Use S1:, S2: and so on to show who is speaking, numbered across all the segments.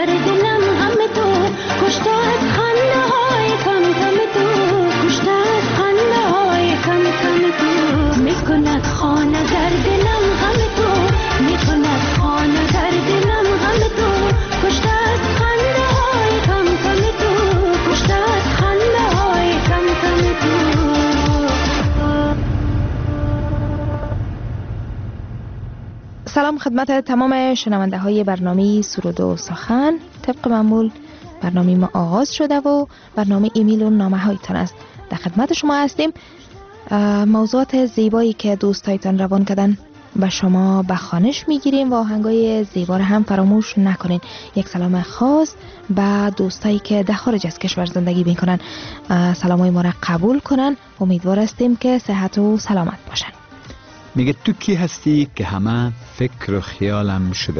S1: در دلم غم تو، کشته از خنده های کم کم تو، کشته از خنده های کم کم تو، میکند خانه در دلم غم تو، میکند خانه در دلم غم تو، کشته از خنده های کم کم تو، کشته از خنده های کم کم تو.
S2: سلام خدمت تمام شنونده های برنامه سرود و سخن. طبق معمول برنامه ما آغاز شده و برنامه ایمیل و نامه هایتان است. در خدمت شما هستیم. موضوعات زیبایی که دوستایتان روان کردن به شما به خوانش میگیریم و آهنگای زیبا را هم فراموش نکنین. یک سلام خاص به دوستایی که در خارج از کشور زندگی میکنن، سلامای ما را قبول کنن. امیدوار هستیم که صحت و سلامت باشن.
S3: میگه تو کی هستی که همه فکر و خیالم شده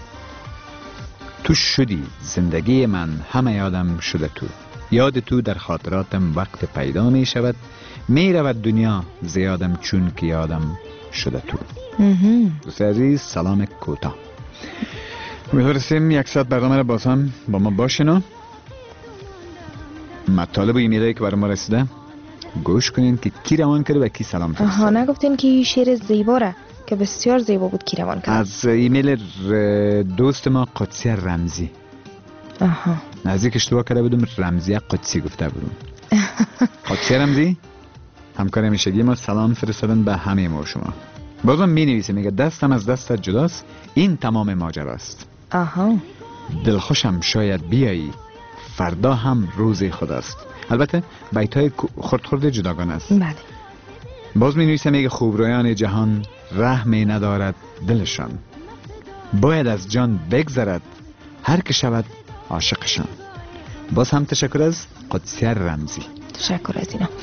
S3: تو شدی زندگی من، همه یادم شده یاد تو در خاطراتم وقت پیدا می شود، می رود دنیا زیادم چون که یادم شده تو. دوست عزیز سلام کوتاه. امیدوارستیم یک ساعت برنامه را باز هم با ما باشین و مطالب و ایمیلایی که برای ما رسیده گوش کنین که کی روان کرده و کی سلام فرستاده.
S2: نگفتین که شعر زیبا را که بسیار زیبا بود کی روان کرد؟ از
S3: ایمیل دوست ما قدسی رمزی. نزدیک اشتباه کرده بودم، رمزی قدسی گفته بودم. قدسی رمزی همکار همیشگی ما سلام فرستادن به همه ما شما. بازم می نویسه میگه دستم از دستت جداست، این تمام ماجراست. دلخوشم شاید بیایی، فردا هم روز خداست. البته بیت‌های خرد جداگانه است.
S2: بله.
S3: باز می نویسه میگه خوبرویان جهان رحمی ندارد دلشان، باید از جان بگذرد هر که شود عاشقشان. باز هم تشکر از قدسی رمزی.
S2: تشکر از اینا.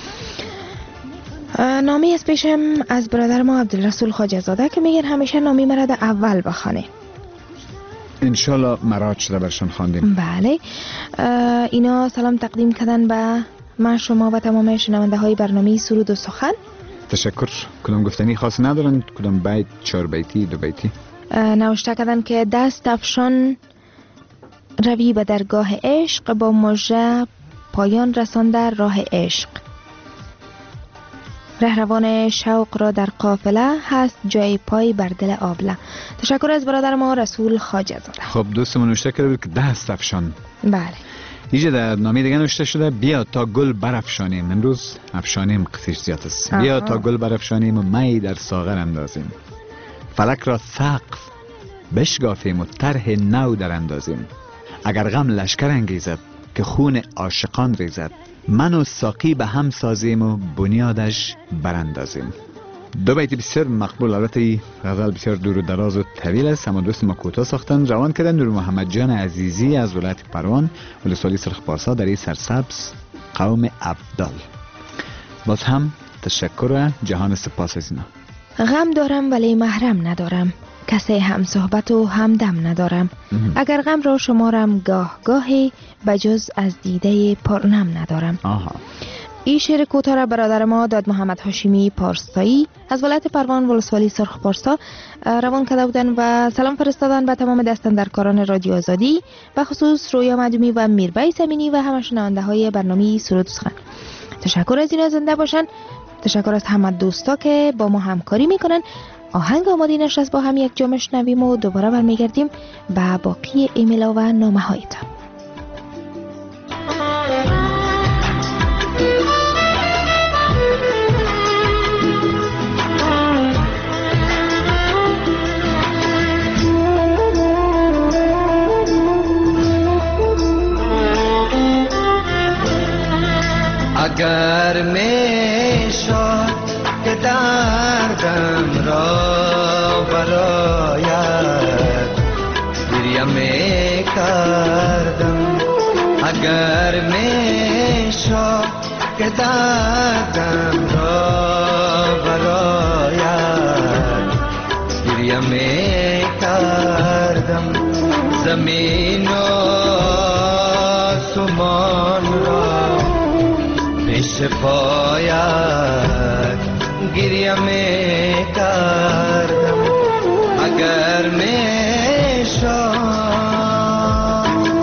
S2: نامی از پیشم از برادر ما عبدالرسول خواجه زاده که میگن همیشه نامی مرا در اول بخوانه.
S3: انشالله مراد شده برشان خواندیم.
S2: بله. اینا سلام تقدیم کردن به من، شما و تمام شنونده های برنامه سرود و سخن.
S3: تشکر. کدام گفتنی خاصی ندارن؟ کدام بیت؟ 4 بیتی 2 بیتی؟
S2: نوشته کردن که دست افشان روی به درگاه عشق، با مژه پایان رسانده راه عشق، رهروان شوق را در قافله هست جای پای بر دل آبله. تشکر از برادر ما رسول خواجه زاده.
S3: خب دوستمون نوشته کرده بود که دست افشان.
S2: بله.
S3: اینجا در نامه دیگه نوشته شده بیا تا گل برافشانیم. امروز افشانیم قصیش زیاد است. بیا تا گل برافشانیم و می در ساغر اندازیم، فلک را سقف بشگافیم و طرح نو در اندازیم. اگر غم لشکر انگیزد که خون عاشقان ریزد، من و ساقی به هم سازیم و بنیادش براندازیم. 2 بیت بسیار مقبول. البته غزل بسیار دور و دراز و طویل است، اما دوست ما کوتاه ساختن. روان کردن نور محمد جان عزیزی از ولایت پروان، ولسوالی سرخ پارسا در این سرسبز قوم ابدال. باز هم تشکر جهان سپاس از اینا.
S2: غم دارم ولی محرم ندارم، کسی هم صحبت و همدم ندارم. اگر غم را شمارم گاه گاهی، بجز از دیده پرنم ندارم. این شعر کوتاه را برادر ما داد محمد هاشمی پارسایی از ولایت پروان ولسوالی سرخ پارسا روان کرده بودن و سلام فرستادن به تمام دستاندرکاران رادیو آزادی، به خصوص رویا مدومی و میربای زمینی و همه شنونده های برنامه سرود و سخن. تشکر از اینا، زنده باشن. تشکر از همه دوستا که با ما همکاری میکنن. آهنگ آماده نشست، با هم یک جا میشنویم و دوباره برمیگردیم با باقی ایمیل و نامه هایتان.
S4: اگر میشد که دردم را برایت گریه میکردم، اگر میشد که دردم را برایت گریه میکردم، زمین و سمان را پیش پایت گریه میکردم. اگر میشد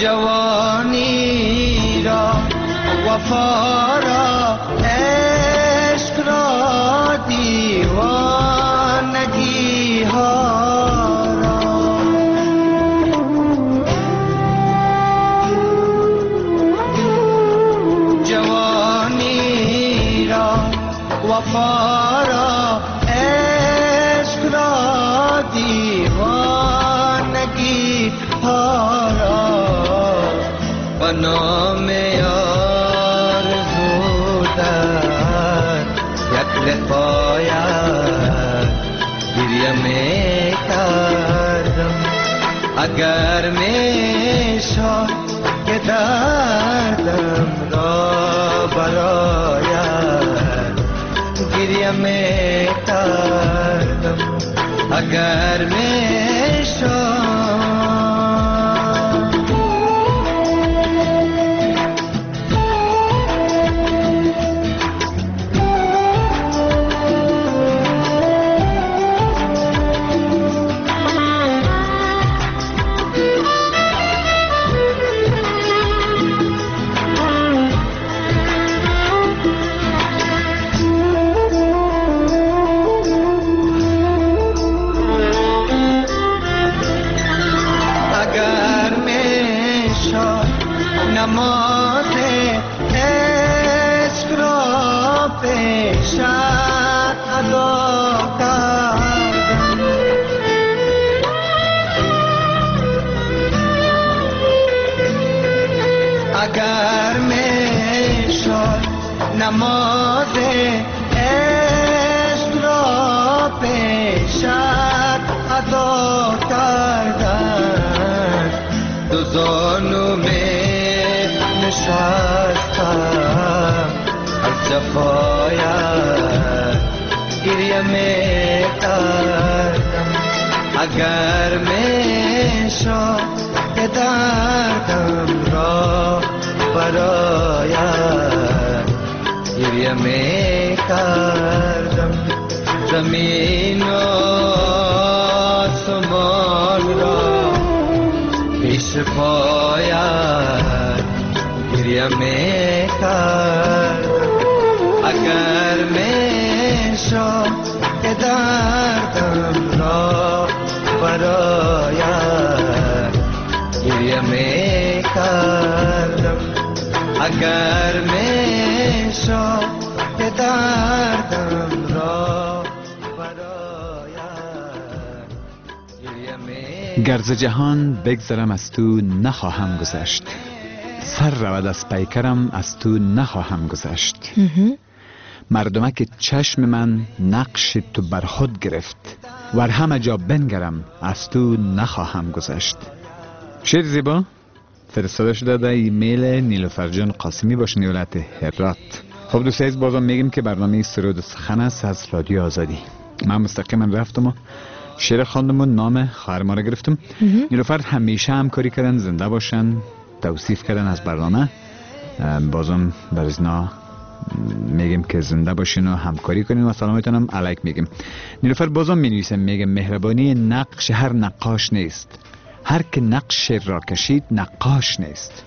S4: جوانی را وفا را عشق را دیوانگی ها را جوانی را وفا را عشق را دیوانگی ها را و نام آرزو در یک لقایت گریه می کردم اگر می شد که دردم را برایت گریه می کردم اگر می شد نماز عشق را پیشت ادا کردم اگر می شد نماز عشق را پیشت ادا کردم دو زانو نشستم از جفایت گریه می کردم اگر می شد که دردم را برایت گریه می کردم زمین و آسمان را پیش پایت گریه می کردم اگر می شد که دردم را برایت گریه می کردم اگر می شد که دردم را برایت گریه می
S3: گر ز جهان بگذرم از تو نخواهم گذشت سر رود از پیکرم از تو نخواهم گذشت مردمک چشم من نقش تو بر خود گرفت ور همه جا بنگرم از تو نخواهم گذشت. شعر زیبا فرستاده شده در ایمیل نیلوفر جان قاسمی باشن ولایت هرات. خب دوستان عزیز بازم میگیم که برنامه سرود و سخن است از رادیو آزادی. من مستقیما رفتم و شعر خواندم و نام خواهر ما را گرفتم. نیلوفر همیشه همکاری کردن، زنده باشن، توصیف کردن از برنامه. بازم بر ازنا میگیم که زنده باشین و همکاری کنین و سلامتون هم علیک میگیم. نیلوفر بازم مینویسم میگم مهربانی نقش هر نقاش نیست، هر که نقش را کشید نقاش نیست.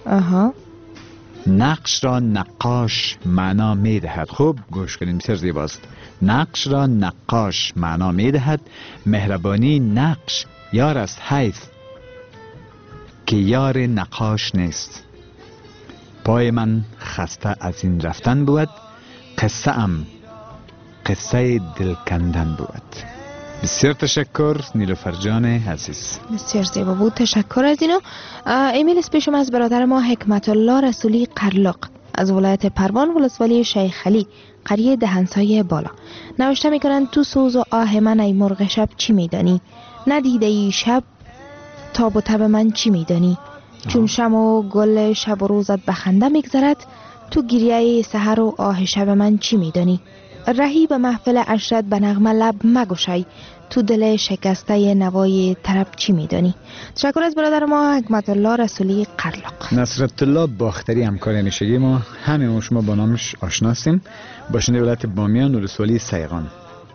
S3: نقش را نقاش معنا میدهد. خوب گوش کنیم، بسیار زیباست. نقش را نقاش معنا میدهد، مهربانی نقش یار است حیث که یار نقاش نیست. پای من خسته از این رفتن بود، قصه ام قصه دل کندن بود. بسیار تشکر نیلوفر جان عزیز،
S2: بسیار زیبا بود، تشکر از اینو. ایمیل اسپیشم از برادر ما حکمت الله رسولی قرلق از ولایت پروان ولسوالی شیخ علی قریه دهنسای بالا نوشته میکنن تو سوز و آه من ای مرغ شب چی میدانی؟ ندیده ای شب تاب و تب من چی میدانی؟ چون شم و گل شب و روزت بخنده میگذرد، تو گریه سحر و آه شب من چی میدانی؟ رهی به محفل عشرت به نغمه لب مگشای، تو دل شکسته نوای طرب چی میدانی؟ تشکر از برادر ما حکمت الله رسولی قرلق.
S3: نصرت الله باختری همکار همیشگی ما، همه ما شما با نامش آشناسیم، باشنده ولایت بامیان ولسوالی سیغان.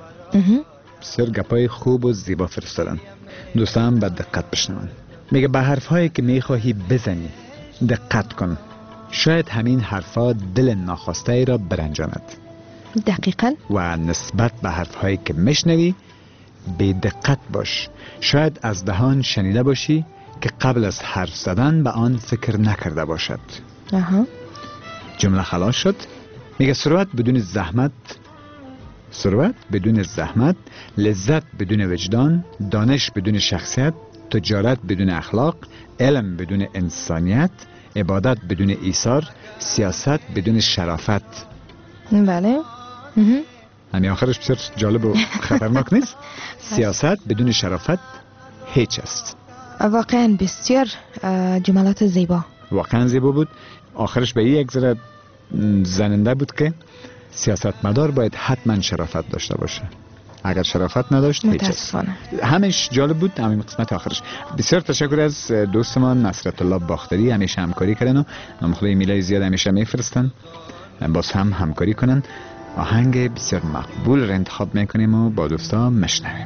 S3: بسیار گپای خوب و زیبا فرستادن، دوستان به دقت بشنون. میگه به حرف هایی که میخواهی بزنی دقت کن، شاید همین حرفا دل ناخواسته ای را برنجاند.
S2: دقیقاً.
S3: و نسبت به حرفهایی که میشنوی بی دقت باش. شاید از دهان شنیده باشی که قبل از حرف زدن به آن فکر نکرده باشد. جمله خلاص شد. میگه ثروت بدون زحمت، لذت بدون وجدان، دانش بدون شخصیت، تجارت بدون اخلاق، علم بدون انسانیت، عبادت بدون ایثار، سیاست بدون شرافت.
S2: بله.
S3: همین آخرش بسیار جالب و خطرناک نیست؟ سیاست بدون شرافت هیچ است.
S2: واقعا بسیار جملات زیبا.
S3: واقعا زیبا بود. آخرش به یک ذره زننده بود که سیاستمدار باید حتما شرافت داشته باشه. اگر شرافت نداشت هیچ است. همش جالب بود همین قسمت آخرش. بسیار تشکر از دوستمان نصرت الله باختری، همیشه همکاری کردن و نامخواه ایمیلای زیاد همیشه میفرستن. باز هم همکاری کنن. آهنگ بسیار مقبول را انتخاب میکنیم و با دوستا مشنویم.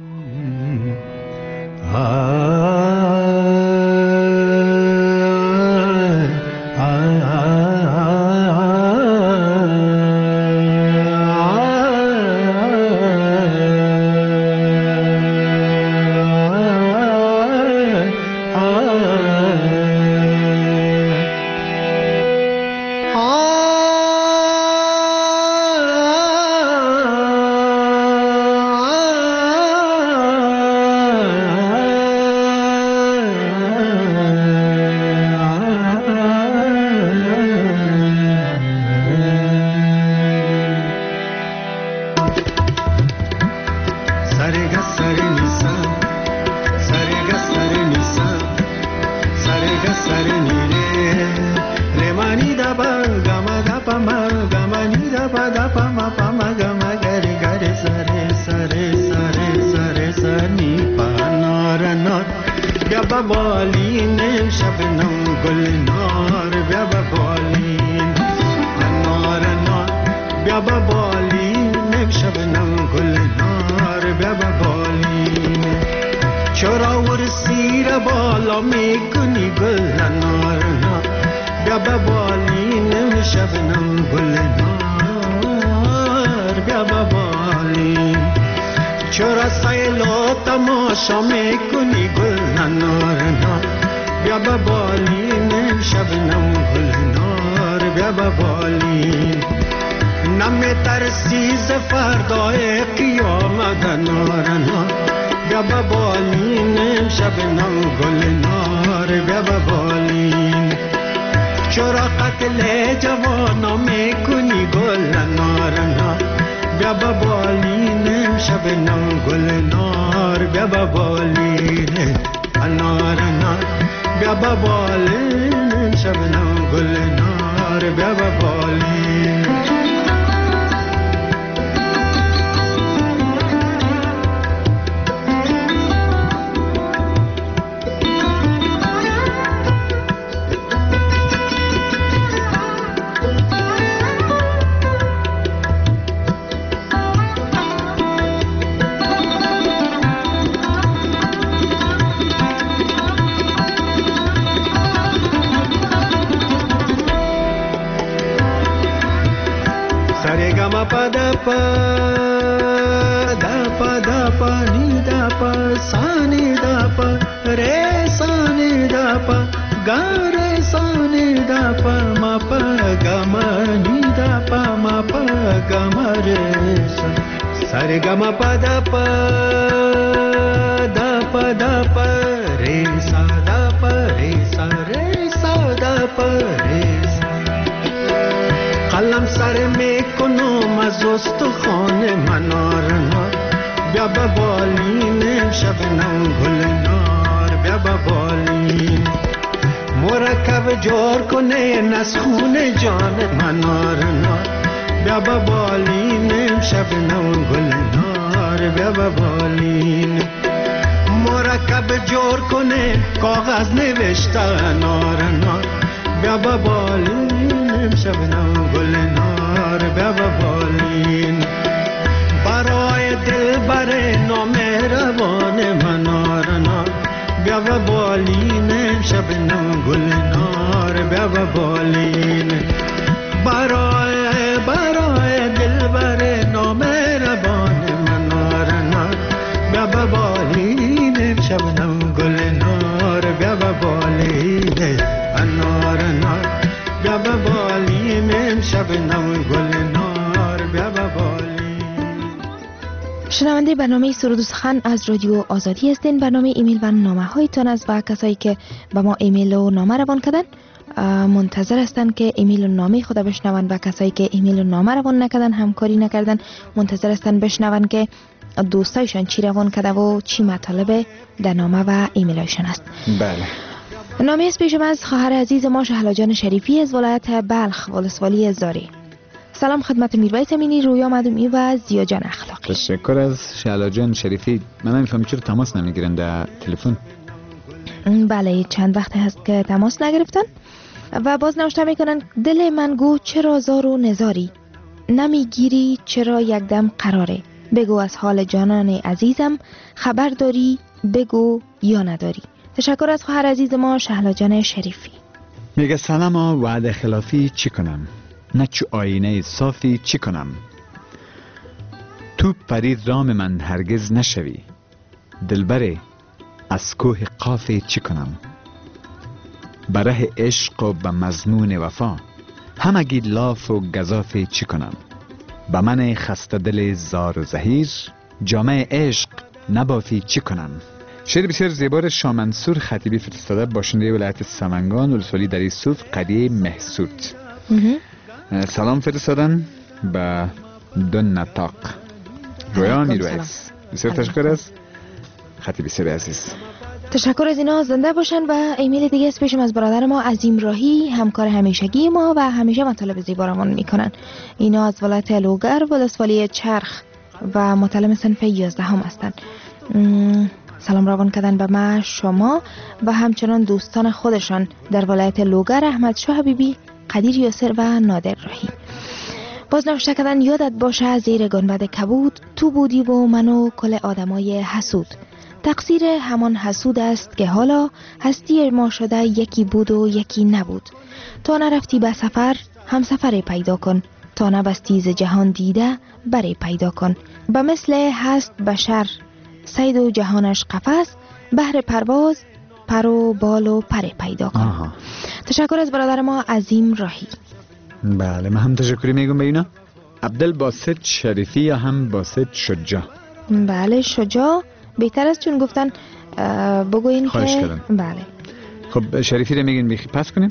S5: قلم سر میکنم از استخوان منارنا، بیا با بالین شبنم گلنار، بیا با بالین مرکب جور کنه نسخون جان منارنا، بیا با بالین شبنم گلنار، بیا با بالین مرکب جور کنه کاغذ نوشته نارنا، بیا با بالین شبنم گلنار، بیا با بالین برای دل بر نامهربان منارنا، بیا با بالین شبنم گلنار، بیا به بالین برای دلبر نامهربان منارنار بیا به بالین شبنم گل نار بیا به بالین انارنار بیا به بالین شبنم گل نار بیا به بالین.
S2: شنونده برنامه سرود و سخن از رادیو آزادی هستین. برنامه ایمیل و نامه هایتان از و کسایی که به ما ایمیل و نامه روان کردن منتظر هستند که ایمیل و نامه خود بشنون و کسایی که ایمیل و نامه روان نکردن همکاری نکردن منتظر هستند بشنون که دوستایشان چی روان کرده و چی مطالب در نامه و ایمیل هایشان است.
S3: بله.
S2: نامه از پیشم از خواهر عزیز ما شهلا جان شریفی از ولایت بلخ ولسوالی زاری. سلام خدمت میربایت امینی، رویا مدومی و زیا جان اخلاقی.
S3: تشکر از شهلا جان شریفی. من نمیفهمم چرا تماس نمیگیرن در تلفن.
S2: بله چند وقت هست که تماس نگرفتن و باز نوشته میکنن دل من گو چرا زار و نزاری، نمیگیری چرا یک دم قراره، بگو از حال جانان عزیزم خبر داری بگو یا نداری. تشکر از خواهر عزیز ما شهلا جان شریفی.
S3: میگه سلام وعده خلافی چی کنم، نه چو آینه صافی چی کنم، تو پرید رام من هرگز نشوی، دلبره از کوه قاف چی کنم، بره عشق و به مضمون وفا همگی لاف و گزاف چی کنم، به من خسته دل زار و زهیر جامعه عشق نبافی چی کنم. شعر بسیار زیبا شامنصور خطیبی فرستاده، باشنده ولایت سمنگان ولسوالی در یوسف قریه محسود. سلام فرستادن به دو نطاق رویا میرویس. بسیار تشکر از خطیب بسیار عزیز.
S2: تشکر از اینا، زنده باشن. و ایمیل دیگه از پیشم از برادر ما عظیم راهی، همکار همیشگی ما و همیشه مطالب زیبا رامون میکنن. اینا از ولایت لوگر ولسوالی چرخ و متعلم صنف 11 هم هستن. سلام روان کردن به ما، شما و همچنان دوستان خودشان در ولایت لوگر، احمد شاه حبیبی، قدیر یاسر و نادر راهی. باز نوشته کردن یادت باشه زیر گنبد کبود، تو بودی و منو کل آدمای حسود، تقصیر همان حسود است که حالا هستی ما شده یکی بود و یکی نبود، تا نرفتی به سفر هم سفر پیدا کن، تا نبستی ز جهان دیده بری پیدا کن، به مثل هست بشر سید و جهانش قفس، بهر پرواز پر و بال و پر پیدا کن. تشکر از برادر ما عظیم راهی.
S3: بله من هم تشکری میگم به اینا. عبدالباسط شریفی یا هم باسط شجاع؟
S2: بله شجاع بهتر است چون گفتن بگوین که
S3: کردم.
S2: بله.
S3: خب شریفی رو میگین بیخی پس کنیم.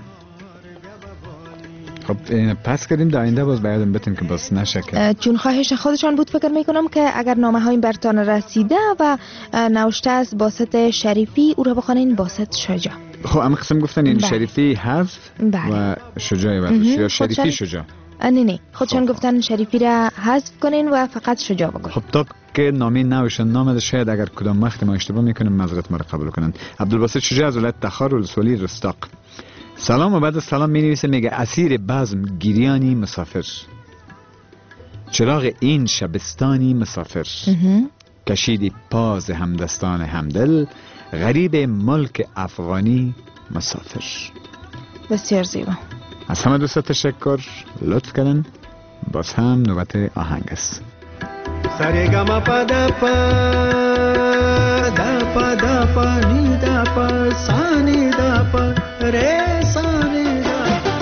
S3: خب پس کردیم در آینده باز بیادم بتون که باز نشکر،
S2: چون خواهش خودشان بود فکر میکنم که اگر نامه های برتان رسیده و نوشته از باسط شریفی او را بخوانین باسط شجاع.
S3: خب اما قسم گفتن این شریفی حذف و شجاعی برداشت یا شریفی شجاع؟
S2: نه خودشان گفتن شریفی را حذف کنین و فقط شجاع بگوین.
S3: خب تا که نامی نوشن نامه شاید اگر کدام وقت ما اشتباه میکنیم معذرت ما را قبول کنن. عبدالباسط شجاع از ولایت تخار ولسوالی رستاق. سلام و بعد از سلام می نویسه، میگه اسیر بزم گریانی مسافر، چراغ این شبستانی مسافر، کشیدی پاز همدستان همدل، غریب ملک افغانی مسافر.
S2: بسیار زیبا.
S3: از همه دوستا تشکر، لطف کردن. باز هم نوبت آهنگ است.
S5: سریگما پا دا پا دا پا دا پا نی دا پا سانی دا پا ره سانی دا.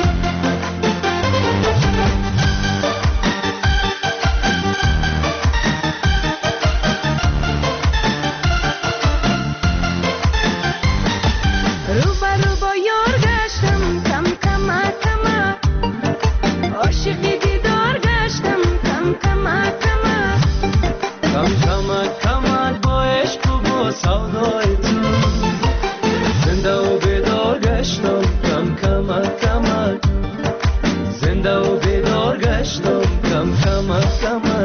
S1: روبا یار گشتم کم کما کما، عاشقی دیدار گشتم کم کما کما،
S4: کم کما کما با عشق و با سودای تو، زنده و بیدار گشتم کم کما کما، زنده و بیدار گشتم کم کما کما.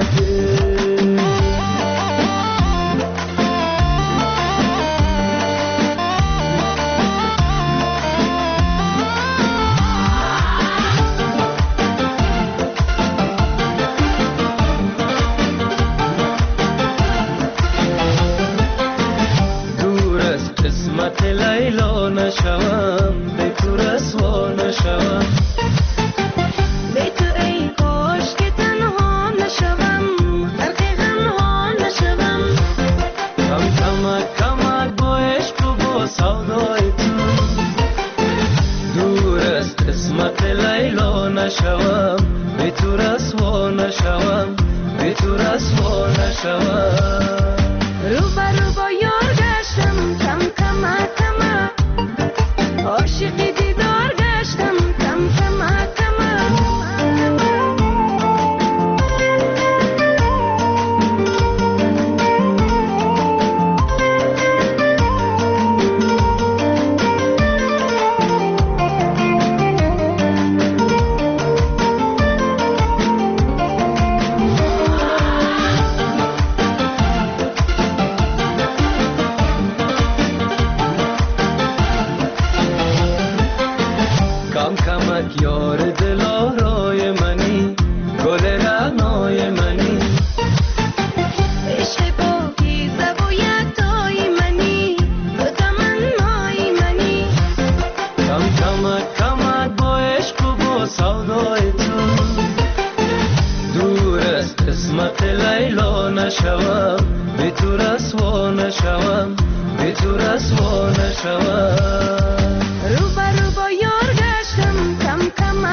S4: لیلا نشوم به تو رسوا نشوم. نشوم
S1: به تو ای کاش که تنها نشوم غرق غم ها نشوم
S4: کمک با عشق و با سودای تو دور از قسمت لیلا نشوم به تو رسوا نشوم به تو رسوا نشوم
S1: رو با یار گشتم کم عاشقی دیدار گشتم کم
S4: کمک یار دلارای منی گل رعنای منی
S1: عشق پاکیزه و یکتای منی تو تمنای منی
S4: کمک با عشق و با سودای تو دور از قسمت لیلا نشوم به تو رسوا نشوم به تو رسوا نشوم
S1: رو با یار گشتم کم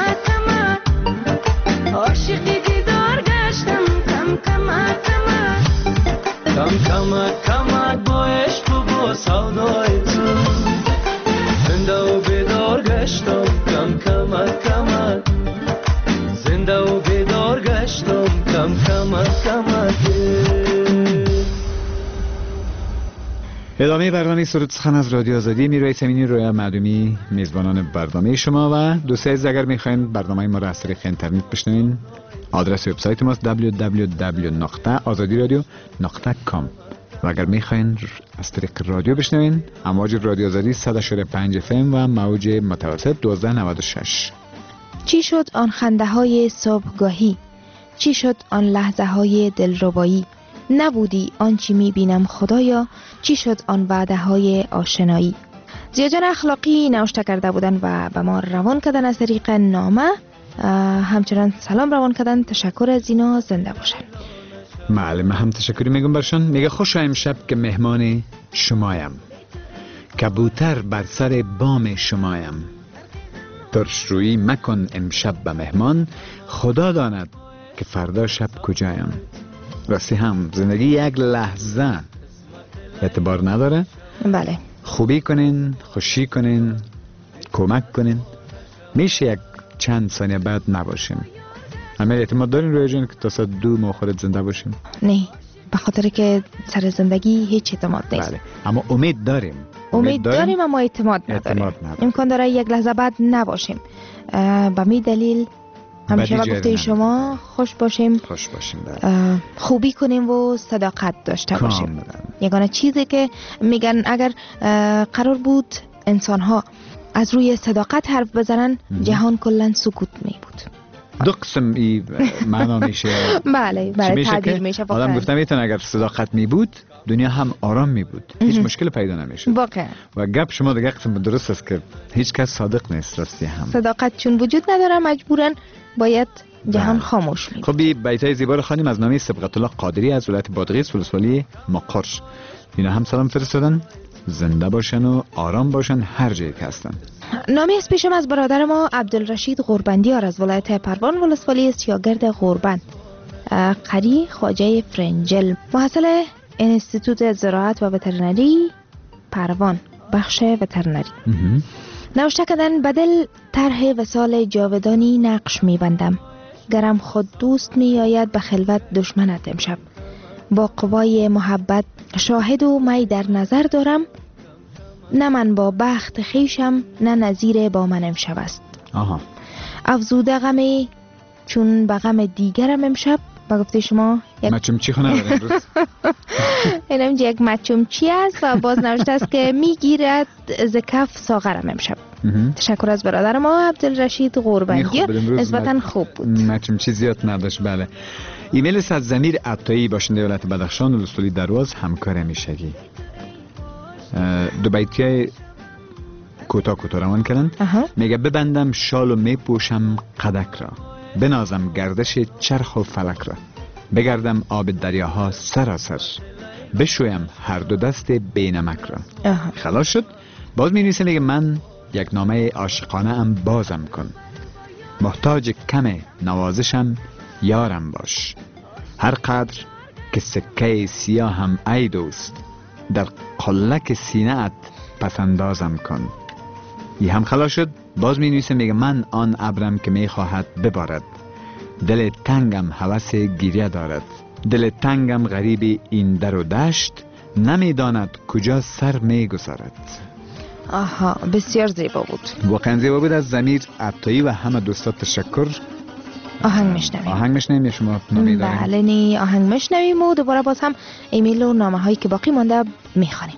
S1: عاشقی دیدار گشتم کم
S4: کمک با عشق و با سودای تو زنده و بیدار گشتم کمک زنده و بیدار گشتم کمک
S3: ادامه برنامه سرود سخن از رادیو آزادی میروی سمینی رویا معدومی میزبانان برنامه شما و دوستان عزیز اگر میخواین برنامه ما را از طریق اینترنت بشنوین آدرس وبسایت ماست www.azadiradio.com و اگر میخواین از طریق رادیو بشنوین امواج رادیو آزادی 100.5 FM و موج متوسط 1296.
S2: چی شد آن خنده های صبحگاهی؟ چی شد آن لحظه های دلربایی؟ نبودی آنچه میبینم خدایا، چی شد آن وعده های آشنایی؟ زیاجان اخلاقی نوشته کرده بودن و به ما روان کردن از طریق نامه، همچنان سلام روان کردن. تشکر از اینا، زنده باشن.
S3: معلم هم تشکری میگم برشان. میگه خوش امشب که مهمان شمایم، کبوتر بر سر بام شمایم، ترش روی مکن امشب به مهمان، خدا داند که فردا شب کجایم. راستی هم زندگی یک لحظه اعتبار نداره.
S2: بله،
S3: خوبی کنین، خوشی کنین، کمک کنین، میشه یک چند ثانیه بعد نباشیم. همه اعتماد دارین روی جان که تا ساعت 2 ماخرت زنده باشیم؟
S2: نه، به خاطر که سر زندگی هیچ اعتماد نیست.
S3: بله، اما امید داریم.
S2: امید داریم اما اعتماد نداریم. امکان داره یک لحظه بعد نباشیم. به می دلیل همیشه با گفته شما خوش باشیم، خوبی کنیم و صداقت داشته باشیم. یگانه چیزی که میگن اگر قرار بود انسان ها از روی صداقت حرف بزنن، جهان کلا سکوت می بود.
S3: دو قسم ای معنا میشه.
S2: بله، تعبیر میشه.
S3: آدم گفتم میتونه اگر صداقت می بود دنیا هم آرام می بود، هیچ مشکل پیدا نمیشه.
S2: واقعا.
S3: و گپ شما دیگه قسم درست است که هیچ کس صادق نیست. راستی هم
S2: صداقت چون وجود نداره مجبورن باید جهان خاموش می.
S3: خب بیتای زیبا رو خوانیم از نامه سبقت الله قادری از ولایت بادغیس ولسوالی مقر. اینا هم سلام فرستادن، زنده باشن و آرام باشن هر جایی که هستن.
S2: نامی از پیشم از برادر ما عبدالرشید غوربندیار از ولایت پروان ولسوالی سیاگرد غوربند، قری خواجه فرنجل، محصل انستیتوت زراعت و وترنری پروان، بخش وترنری. نوشته کردن بدل طرح وصال جاودانی نقش می‌بندم، گرم خود دوست می‌آید به خلوت دشمنت امشب، با قوای محبت شاهد و می در نظر دارم، نه من با بخت خیشم نه نظیر با من امشب است. افزوده غمی چون به غم دیگرم امشب. با گفته شما
S3: مچمچی خونه داره امروز.
S2: اینم یک مچمچی است و باز نوشته است که میگیرد ز کف ساغرم امشب. تشکر از برادر ما عبدالرشید غوربندی، نسبتا خوب بود.
S3: مچمچی زیاد نداشت. بله. ایمیل از ضمیر عطایی باشنده ولایت بدخشان ولسوالی درواز همکار میشگی. دو بیتی کوتاه روان کردن. میگه ببندم شال و میپوشم قدک را، بنازم گردش چرخ و فلک را، بگردم آب دریاها سراسر، بشویم هر دو دست بینمک را. خلاص شد. باز می نویسه میگه من یک نامه عاشقانه ام بازم کن، محتاج کم نوازشم یارم باش، هر قدر که سکه سیاه هم ای دوست، در قلک سینه‌ات پسندازم کن. ای هم خلاص شد. باز می نویسه میگه من آن ابرم که می خواهد ببارد، دل تنگم هوس گریه دارد، دل تنگم غریب این در و دشت، نمیداند کجا سر می گذارد.
S2: آها، بسیار زیبا بود.
S3: واقعا زیبا بود. از ضمیر عطایی و همه دوستات تشکر.
S2: آهنگ میشنویم.
S3: یا شما نامی داریم؟
S2: بله نه، آهنگ میشنویم و دوباره باز هم ایمیل و نامه هایی که باقی مانده میخوانیم.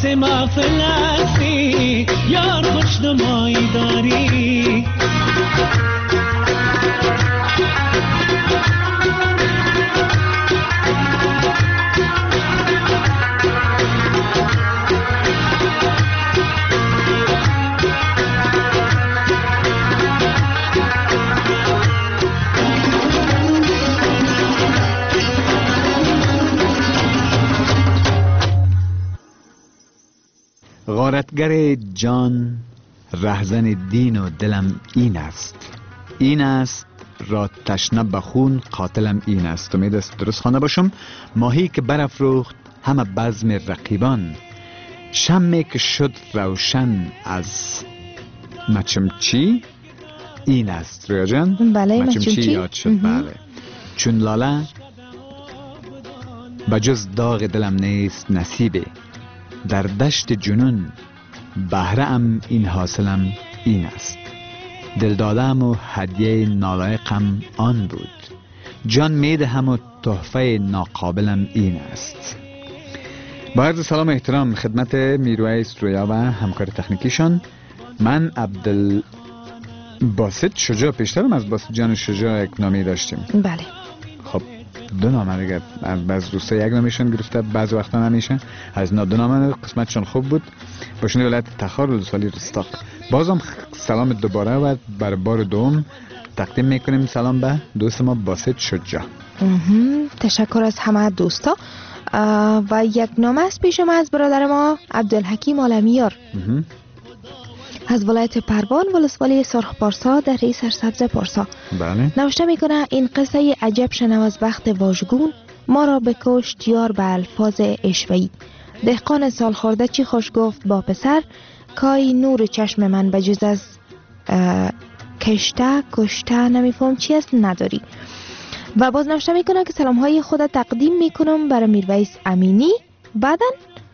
S4: باعث محفل هستی یار خوشنمایی داری
S3: غارتگر جان رهزن دین و دلم این است، این است را تشنه بخون قاتلم این است. امید است درست خوانده باشم. ماهی که برافروخت همه بزم رقیبان، شمعی که شد روشن از مچمچی این است. رویا جان
S2: بله
S3: مچمچی یاد شد. بله چون لاله بجز داغ دلم نیست نصیبه، در دشت جنون بهره ام این حاصلم این است. دل دادم و هدیه نالایقم آن بود، جان میدهم و تحفه ناقابلم این است. با عرض سلام و احترام خدمت میرویس رویا و همکار تکنیکیشان، من عبدالباسط شجاع، پیشترم از باسط جان شجاع یک نامی داشتیم.
S2: بله
S3: خب دو نامه دیگه بعض دوستا یک نامشون گرفته، بعض وقتا نمیشه. از اینا دو نامه قسمتشون خوب بود. باشون ولایت تخار ولسوالی رستاق. بازم سلام دوباره و بر بار دوم تقدیم میکنیم سلام به دوست ما باسط شجاع.
S2: تشکر از همه دوستا. و یک نامه از پیش ما از برادر ما عبدالحکیم عالمیار از ولایت پروان ولسوالی سرخ پارسا در سرسبز پارسا.
S3: بله.
S2: نوشته میکنه این قصه عجب شنوازبخت واژگون ما را بکشت یار به الفاظ عشوه‌ای. دهقان سال خورده چی خوش گفت با پسر، کای نور چشم من بجز از کشته نمیفهم چی است نداری. و باز نوشته میکنه که سلام های خود تقدیم میکنم برای میرویس امینی. بعدن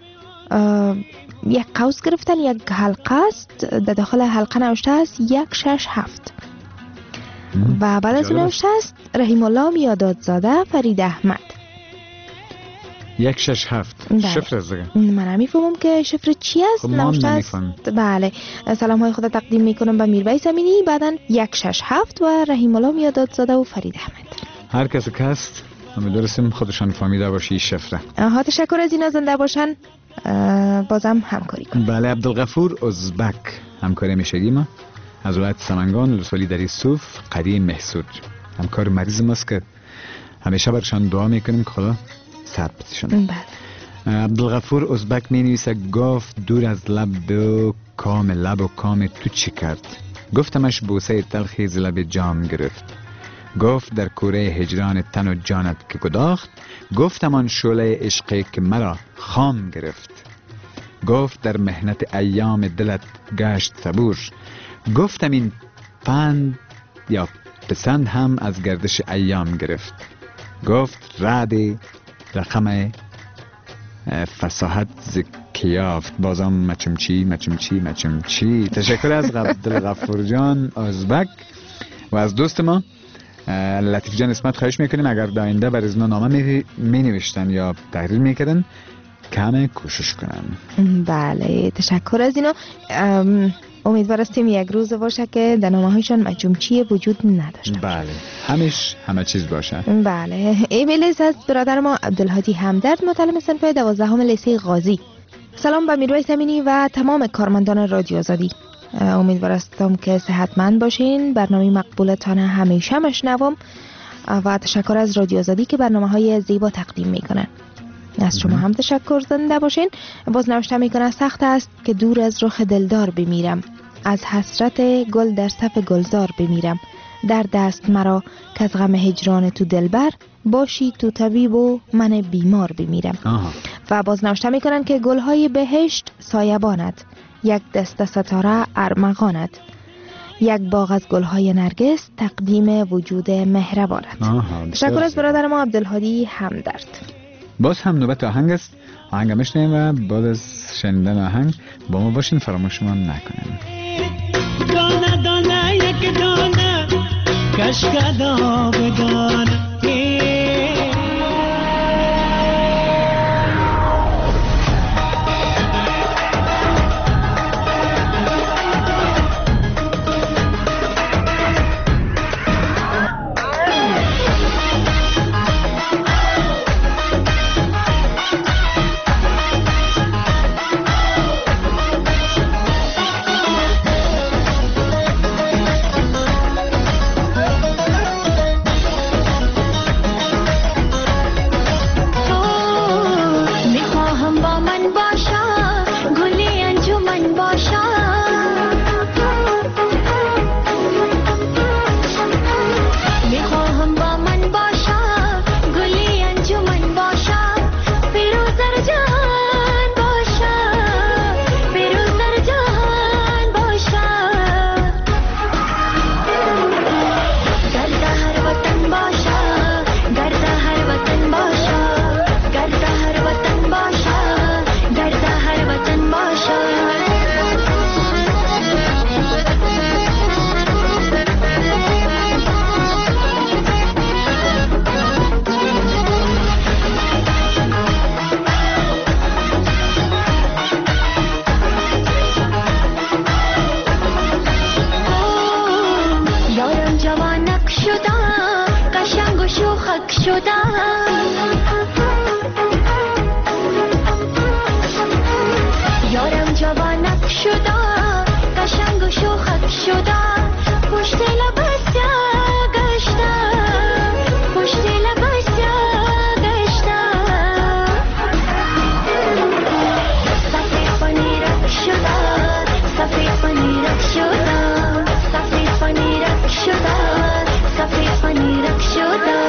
S2: یک قوس گرفتن، یک حلقه است، در داخل حلقه نوشته است 167 و بعد از اون نوشته است رحیم الله میادادزاده فرید احمد.
S3: 167 شفر از دیگه
S2: من نمیفهمم که شفر چی است.
S3: خب
S2: نوشته است بله سلام های خود تقدیم میکنم به میرویس امینی، بعدن 167 و رحیم الله میادادزاده و فرید احمد.
S3: هر کسی که هست امیدوارم خودشان فهمیده باشه این شفره.
S2: تشکر از اینا، زنده باشن. بازم همکاری کنیم.
S3: بله عبدالغفور ازبک همکاری میشه ما از ولایت سمنگان ولسوالی دری صوف قریم محسود، همکار مریض ماست که همیشه برشان دعا میکنیم که خدا ثبتشون.
S2: بله.
S3: عبدالغفور ازبک می نویسه گفت دور از لب و کام تو چی کرد؟ گفتمش بوسه تلخی ز لب جام گرفت. گفت در کوره هجران تن و جانت که گداخت، گفتم آن شعله عشقی که مرا خام گرفت. گفت در محنت ایام دلت گشت صبور، گفتم این پند یا پسند هم از گردش ایام گرفت. گفت رعد رقم فصاحت زکیافت، بازم مچمچی. تشکر از عبدالغفور جان ازبک و از دوست ما لطیف جان اسمت خواهش میکنیم اگر در آینده بر ازنا نامه می نوشتن یا تحریر میکردن کم کوشش کنن.
S2: بله تشکر از اینا. امیدوارستیم یک روز باشه که در نامه هایشان مچمچی وجود نداشته.
S3: بله همه چیز باشه.
S2: بله. ایمیل از برادر ما عبدالهادی همدرد متعلم صنف 12 لیسه غازی. سلام به میرویس امینی و تمام کارمندان رادیو آزادی. امیدوارم که صحتمند باشین. برنامه مقبولتان همیشه مشنوم و تشکر از رادیو آزادی که برنامه‌های زیبا تقدیم میکنن. از شما هم تشکر، زنده باشین. باز نوشته میکنه سخت است که دور از رخ دلدار بمیرم، از حسرت گل در صف گلزار بمیرم. در دست مرا که از غم هجران تو دلبر، باشی تو طبیب و من بیمار بمیرم. و باز نوشته میکنن که گلهای بهشت سایباند، یک دسته ستاره ارمغاند، یک باغ از گلهای نرگس تقدیم وجود مهرباند. تشکر از برادر ما عبدالهادی همدرد.
S3: باز هم نوبت آهنگ است. آهنگ میشنیم و بعد از شنیدن آهنگ با ما باشین، فراموش ما نکنیم.
S4: دانه دانه یک دانه کشکد آب دانه،
S1: من باشا گلی انجمن باشا میخواهم با من باشا گلی انجمن باشا پیروز در جهان باشا پیروز در جهان باشا گرد هر وطن باشا گرد هر وطن باشا گرد هر وطن باشا گرد هر وطن باشا یارم جوانک شده قشنگ و شوخک شده یارم جوانک شده قشنگ و شوخک شده پشت لباس گشته پشت لباس گشته سفید پنیرک شده سفید پنیرک شده سفید پنیرک شده سفید پنیرک شده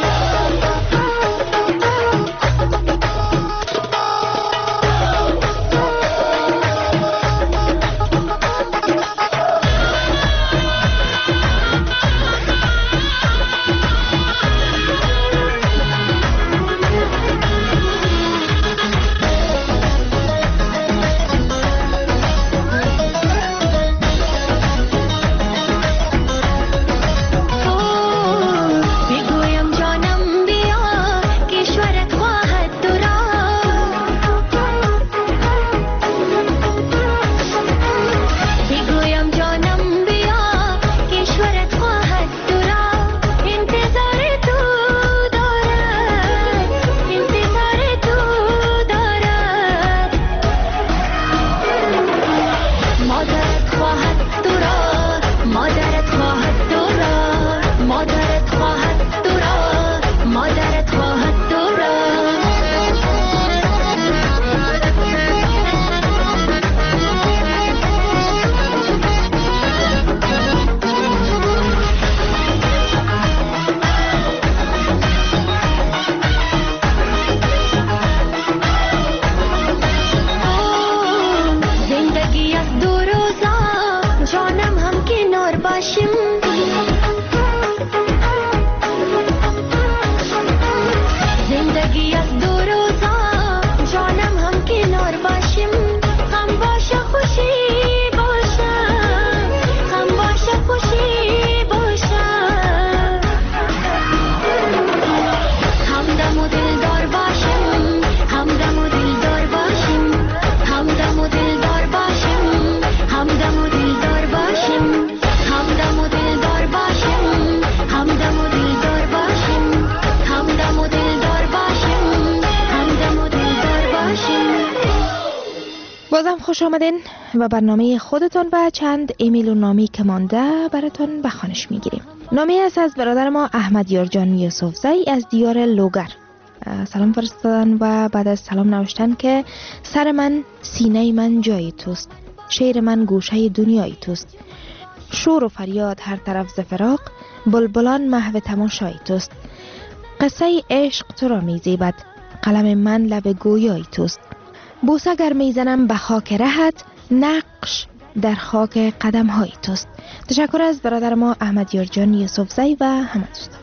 S1: میگویم جانم بیا کشورت خواهد دورا میگویم جانم بیا کشورت خواهد دورا انتظار تو دارد انتظار تو دارد مادرت خواهد دورا مادرت خواهد دورا مادرت خواهد دورا مادرت خواهد دورا زندگی از دو روزا جانم هم کنار باشیم زندگی از دو روزا جانم هم کنار باشیم غم باشه خوشی باشه غم باشه خوشی باشه همدم و دلدار باشیم همدم و دلدار باشیم همدم و دلدار باشیم همدم و دلدار باشیم همدم و دلدار باشیم همدم و دلدار باشیم همدم و دلدار باشیم همدم و دلدار باشیم
S2: بازم خوش آمدین و برنامه خودتان و چند ایمیل و نامی که مانده براتون به خوانش میگیریم. نامی است از برادر ما احمد یارجان یوسفزی از دیار لوگر. سلام فرستادن و بعد از سلام نوشتن که سر من سینه من جای توست، شعر من گوشه دنیای توست، شور و فریاد هر طرف ز فراق، بلبلان محو تماشای توست، قصه عشق تو را میزیبد، قلم من لب گویای توست، بوسه گر میزنم به خاک رهت، نقش در خاک قدم های توست. تشکر از برادر ما احمد یارجان یوسفزی و همه دوستان.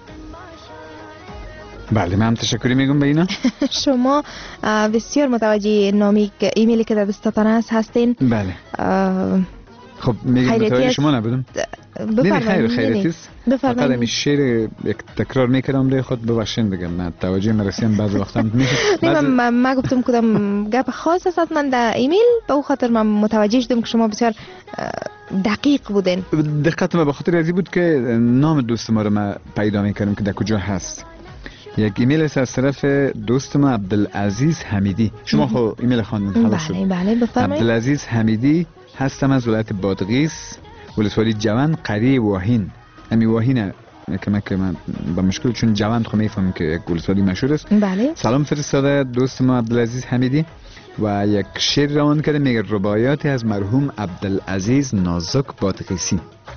S3: بله من هم تشکری میگم به اینا.
S2: شما بسیار متوجه نامی که ایمیلی که در دستتان است هستین.
S3: بله خب میگم متوجه شما نبودم.
S2: بفرمایید.
S3: خیریتیست. فقط این شعر یک تکرار میکردم ده خود ببخشید دیگه من توجه مرسیم بعضی وقتا میشه.
S2: من گفتم کدام گپ خاص است من در ایمیل به او خاطر من متوجه شدم که شما بسیار دقیق بودین.
S3: دقت ما به خاطر ازی بود که نام دوست ما رو ما پیدا میکردم که در کجا هست. یک ایمیل است از طرف دوست ما عبدالعزیز حمیدی. شما خب ایمیل خواندید خلاص شد.
S2: بله بفرمایید.
S3: عبدالعزیز حمیدی هستم از ولایت بادغیس ولسوالی جوان قریه واهین. امی واهینه که من با مشکل چون جوان خو میفهمم که یک ولسوالی مشهور است.
S2: بله.
S3: سلام فرستاده دوست ما عبدالعزیز حمیدی. و یک شعر روان کرده، میگه رباعیاتی از مرحوم عبدالعزیز نازک بادغیسی.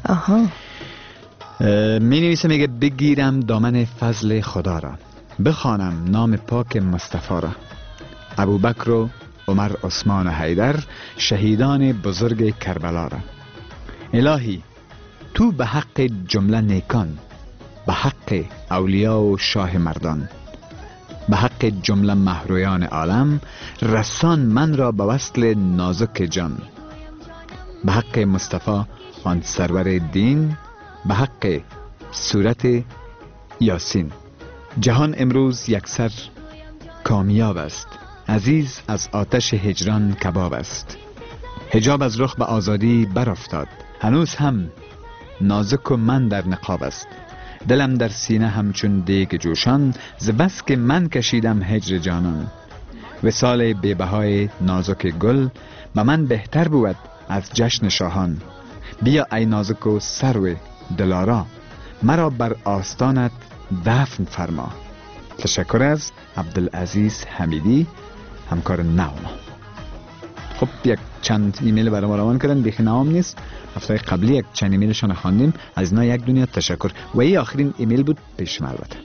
S3: می نویسه، میگه بگیرم دامن فضل خدا را، بخوانم نام پاک مصطفی را، ابوبکر و عمر، عثمان و حیدر، شهیدان بزرگ کربلا را. الهی تو به حق جمله نیکان، به حق اولیا و شاه مردان، به حق جمله مهرویان عالم، رسان من را به وصل نازک جان، به حق مصطفی آن سرور دین، به حق صورت یاسین. جهان امروز یکسر کامیاب است، عزیز از آتش هجران کباب است. حجاب از رخ به آزادی برافتاد، هنوز هم نازک و من در نقاب است. دلم در سینه همچون دیگ جوشان، ز بس که من کشیدم هجر جانان. وصال بی‌بهای نازک گل، به من بهتر بود از جشن شاهان. بیا ای نازک و سرو دلارا، مرا بر آستانت دفن فرما. تشکر از عبدالعزیز حمیدی، همکار نو. خب یک چند ایمیل برای ما روان کردن، بیخی نام نیست. هفته قبلی یک چند ایمیلشان خواندیم، از اینا یک دنیا تشکر. و این آخرین ایمیل بود پیش ما. البته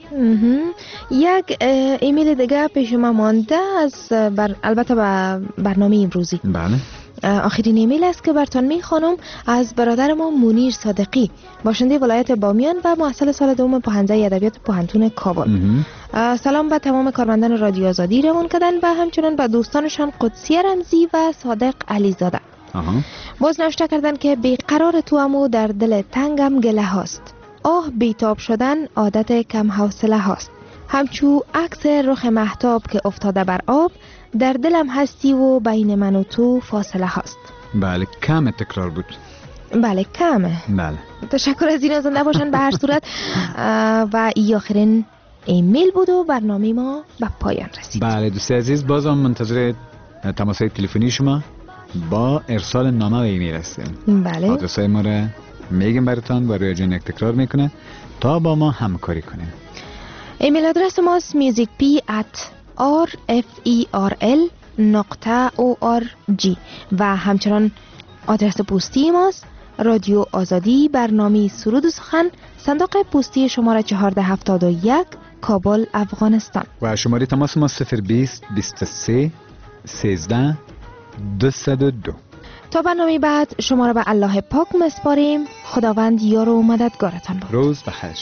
S2: یک ایمیل دیگه پیش ما مانده از البته به برنامه امروزی.
S3: بله،
S2: آخرین ایمیل است که براتون میخوانم، از برادر ما منیر صادقی، باشنده ولایت بامیان و محصل سال دوم پوهنده ادبیات پوهنتون کابل. سلام به تمام کارمندان رادیو آزادی روان کردن و همچنین به دوستانشان قدسی رمزی و صادق علیزاده. باز نوشته کردن که بیقرار تو امو در دل تنگم گله هاست، آه بیتاب شدن عادت کم حوصله هاست، همچو عکس رخ مهتاب که افتاده بر آب، در دلم هستی و بین من و تو فاصله هاست.
S3: بله، کم تکرار بود.
S2: بله کمه.
S3: بله،
S2: تشکر از این زنده باشن به هر صورت. و این آخرین ایمیل بود و برنامه ما به پایان رسید.
S3: بله دوستی عزیز، باز هم منتظر تماس‌های تلفنی شما با ارسال نامه و ایمیل هستیم.
S2: بله،
S3: آدرس‌های ما را میگم براتون و روی جان یک تکرار میکنه تا با ما همکاری کنیم. ایمیل
S2: آدرس ماست musicp@rferl.org و همچنان آدرس پستی ماست رادیو آزادی، برنامه سرود و سخن، صندوق پستی شماره 1471 کابل، افغانستان. و شماره تماس ما 020 23 13 202. تا برنامه بعد شما را به الله پاک مسپاریم. خداوند یار و مددگارتان باد. روز بخیر.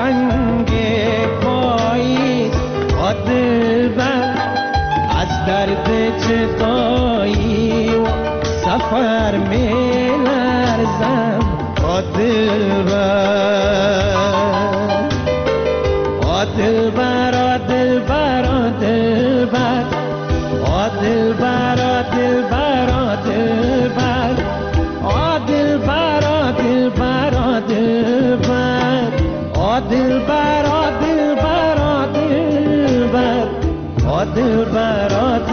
S4: سنگ پایی دلبر از درد جدایی و سفر می لرزم دلبر دلبر دلبر دلبر دلبر دلبر دلبر دلبر دلبر دلبر دلبر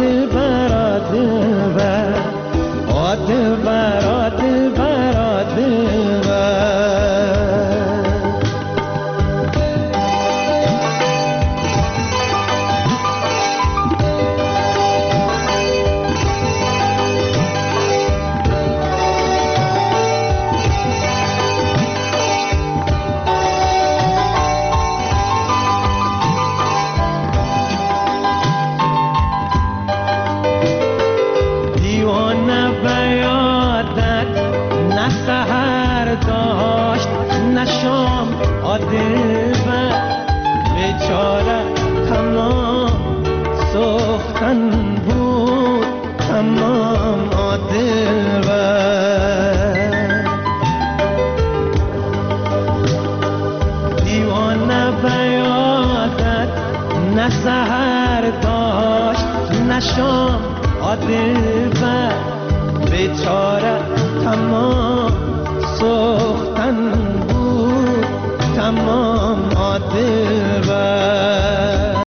S4: دلبر بیچاره تمام سوختن بود تمام دلبر